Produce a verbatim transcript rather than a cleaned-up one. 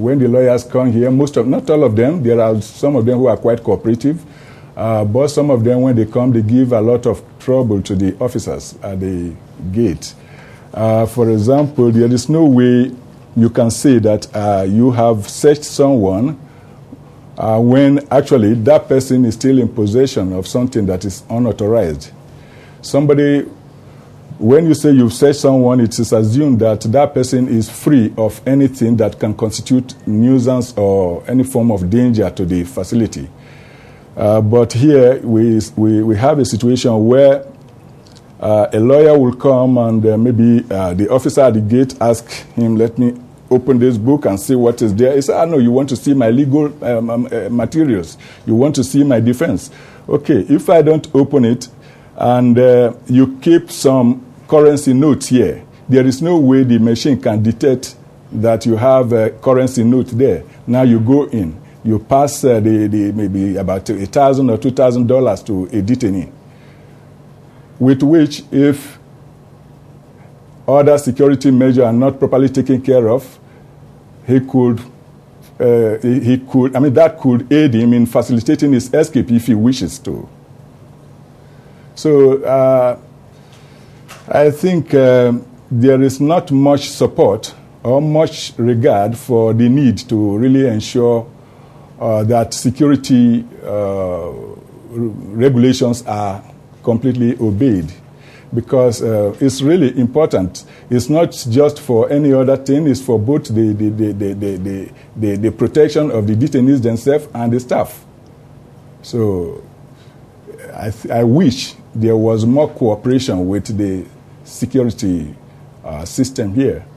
when the lawyers come here, most of, not all of them, there are some of them who are quite cooperative, uh, but some of them, when they come, they give a lot of trouble to the officers at the gate. Uh, for example, there is no way you can say that uh, you have searched someone uh, when actually that person is still in possession of something that is unauthorized. Somebody, when you say you've searched someone, it is assumed that that person is free of anything that can constitute nuisance or any form of danger to the facility. Uh, but here we, we, we have a situation where uh, a lawyer will come and uh, maybe uh, the officer at the gate ask him, let me open this book and see what is there. He said, ah, no, you want to see my legal um, um, uh, materials. You want to see my defense. Okay, if I don't open it and uh, you keep some currency notes here, there is no way the machine can detect that you have a currency note there. Now you go in, you pass uh, the, the maybe about a thousand or two thousand dollars to a detainee, with which, if other security measures are not properly taken care of, he could, uh, he, he could, I mean, that could aid him in facilitating his escape if he wishes to. So uh, I think uh, there is not much support or much regard for the need to really ensure uh, that security uh, regulations are completely obeyed, because uh, it's really important. It's not just for any other thing, it's for both the, the, the, the, the, the, the protection of the detainees themselves and the staff. So I, th- I wish there was more cooperation with the security uh, system here.